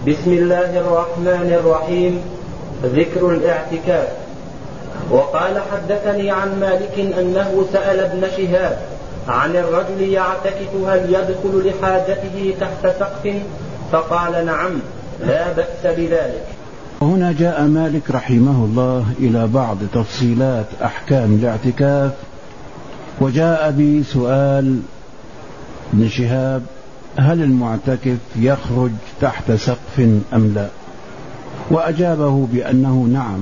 بسم الله الرحمن الرحيم. ذكر الاعتكاف. وقال حدثني عن مالك أنه سأل ابن شهاب عن الرجل يعتكف هل يدخل لحاجته تحت سقف، فقال نعم لا بأس بذلك. هنا جاء مالك رحمه الله إلى بعض تفصيلات أحكام الاعتكاف، وجاء بسؤال ابن شهاب: هل المعتكف يخرج تحت سقف أم لا؟ وأجابه بأنه نعم.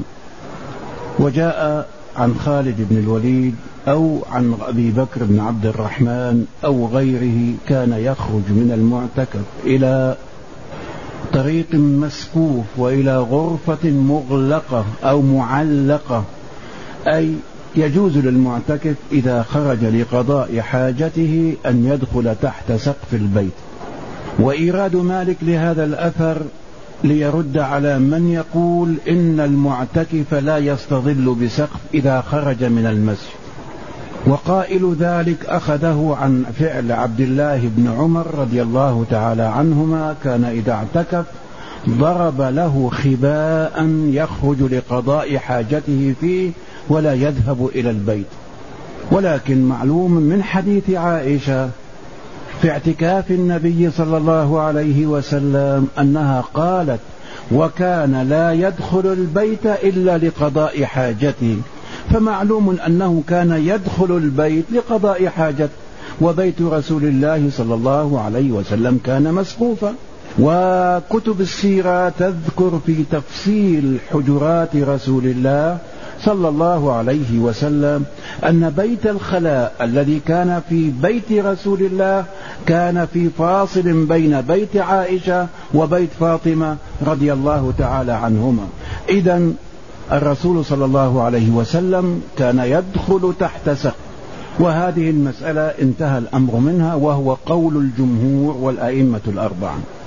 وجاء عن خالد بن الوليد أو عن أبي بكر بن عبد الرحمن أو غيره كان يخرج من المعتكف إلى طريق مسقوف وإلى غرفة مغلقة أو معلقة، أي يجوز للمعتكف إذا خرج لقضاء حاجته أن يدخل تحت سقف البيت. وإيراد مالك لهذا الأثر ليرد على من يقول إن المعتكف لا يستظل بسقف إذا خرج من المسجد، وقائل ذلك أخذه عن فعل عبد الله بن عمر رضي الله تعالى عنهما، كان إذا اعتكف ضرب له خباء يخرج لقضاء حاجته فيه ولا يذهب إلى البيت. ولكن معلوم من حديث عائشة في اعتكاف النبي صلى الله عليه وسلم أنها قالت: وكان لا يدخل البيت إلا لقضاء حاجته، فمعلوم أنه كان يدخل البيت لقضاء حاجته، وبيت رسول الله صلى الله عليه وسلم كان مسقوفا. وكتب السيرة تذكر في تفصيل حجرات رسول الله صلى الله عليه وسلم أن بيت الخلاء الذي كان في بيت رسول الله كان في فاصل بين بيت عائشة وبيت فاطمة رضي الله تعالى عنهما. إذن الرسول صلى الله عليه وسلم كان يدخل تحت سقف، وهذه المسألة انتهى الأمر منها، وهو قول الجمهور والأئمة الأربعة.